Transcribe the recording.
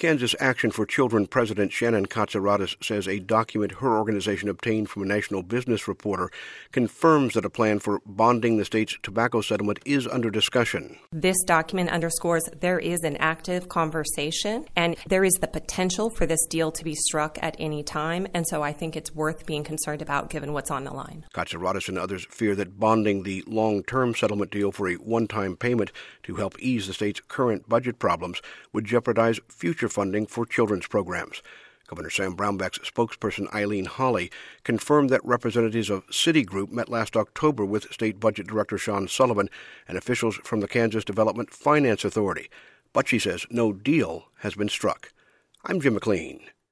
Kansas Action for Children President Shannon Katsourotis says a document her organization obtained from a national business reporter confirms that a plan for bonding the state's tobacco settlement is under discussion. This document underscores there is an active conversation and there is the potential for this deal to be struck at any time, and so I think it's worth being concerned about given what's on the line. Katsourotis and others fear that bonding the long-term settlement deal for a one-time payment to help ease the state's current budget problems would jeopardize future funding for children's programs. Governor Sam Brownback's spokesperson Eileen Hawley confirmed that representatives of Citigroup met last October with State Budget Director Sean Sullivan and officials from the Kansas Development Finance Authority. But she says no deal has been struck. I'm Jim McLean.